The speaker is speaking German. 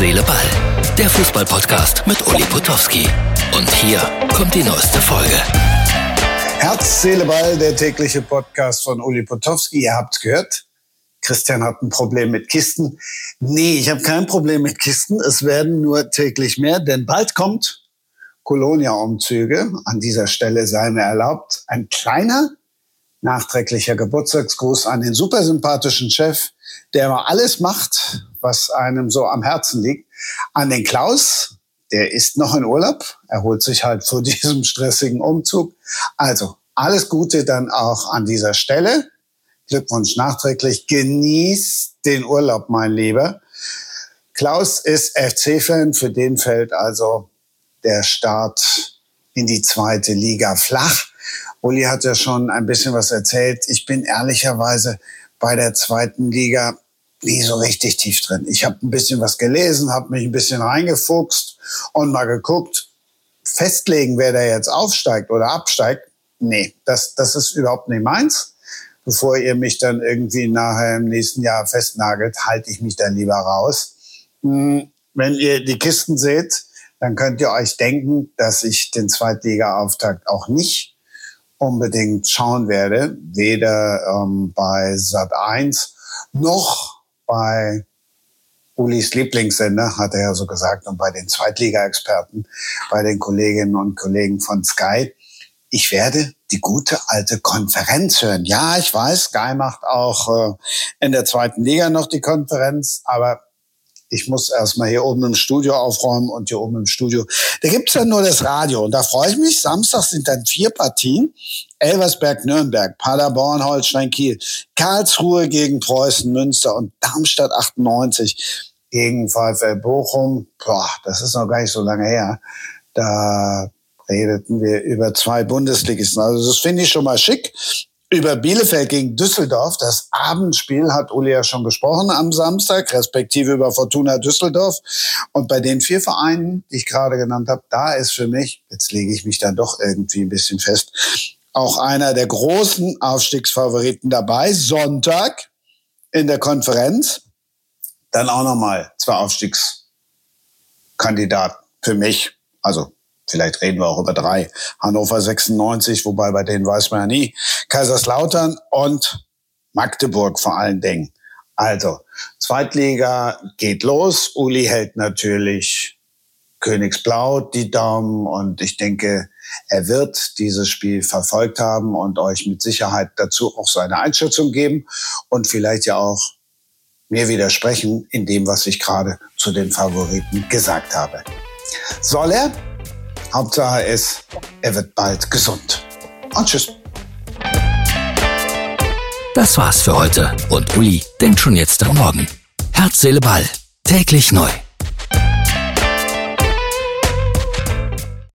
Seele, Ball. Der Fußball-Podcast mit Uli Potowski. Und hier kommt die neueste Folge. Herz, Seele, Ball, der tägliche Podcast von Uli Potowski. Ihr habt's gehört. Christian hat ein Problem mit Kisten. Nee, ich habe kein Problem mit Kisten. Es werden nur täglich mehr, denn bald kommt Kolonia-Umzüge. An dieser Stelle sei mir erlaubt, ein kleiner, nachträglicher Geburtstagsgruß an den super sympathischen Chef, der immer alles macht, was einem so am Herzen liegt. An den Klaus, der ist noch in Urlaub, erholt sich halt vor diesem stressigen Umzug. Also alles Gute dann auch an dieser Stelle. Glückwunsch nachträglich. Genieß den Urlaub, mein Lieber. Klaus ist FC-Fan, für den fällt also der Start in die zweite Liga flach. Uli hat ja schon ein bisschen was erzählt. Ich bin ehrlicherweise bei der zweiten Liga nie so richtig tief drin. Ich habe ein bisschen was gelesen, habe mich ein bisschen reingefuchst und mal geguckt. Festlegen, wer da jetzt aufsteigt oder absteigt, nee, das ist überhaupt nicht meins. Bevor ihr mich dann irgendwie nachher im nächsten Jahr festnagelt, halte ich mich dann lieber raus. Wenn ihr die Kisten seht, dann könnt ihr euch denken, dass ich den Zweitliga-Auftakt auch nicht unbedingt schauen werde. Weder bei Sat.1 noch bei Ulis Lieblingssender, hat er ja so gesagt, und bei den Zweitliga-Experten, bei den Kolleginnen und Kollegen von Sky. Ich werde die gute alte Konferenz hören. Ja, ich weiß, Sky macht auch in der zweiten Liga noch die Konferenz, aber ich muss erstmal hier oben im Studio aufräumen und hier oben im Studio, da gibt's ja nur das Radio und da freue ich mich. Samstag sind dann 4 Partien. Elversberg-Nürnberg, Paderborn, Holstein-Kiel, Karlsruhe gegen Preußen, Münster und Darmstadt 98 gegen VfL Bochum. Boah, das ist noch gar nicht so lange her. Da redeten wir über 2 Bundesligisten. Also das finde ich schon mal schick. Über Bielefeld gegen Düsseldorf, das Abendspiel hat Uli ja schon besprochen am Samstag, respektive über Fortuna Düsseldorf. Und bei den 4 Vereinen, die ich gerade genannt habe, da ist für mich, jetzt lege ich mich dann doch irgendwie ein bisschen fest, auch einer der großen Aufstiegsfavoriten dabei. Sonntag in der Konferenz dann auch nochmal 2 Aufstiegskandidaten für mich. Also vielleicht reden wir auch über 3. Hannover 96, wobei bei denen weiß man ja nie. Kaiserslautern und Magdeburg vor allen Dingen. Also, Zweitliga geht los. Uli hält natürlich Königsblau die Daumen und ich denke, er wird dieses Spiel verfolgt haben und euch mit Sicherheit dazu auch seine Einschätzung geben und vielleicht ja auch mir widersprechen in dem, was ich gerade zu den Favoriten gesagt habe. Soll er? Hauptsache ist, er wird bald gesund. Und tschüss. Das war's für heute. Und Uli denkt schon jetzt am Morgen. Herz, Seele, Ball. Täglich neu.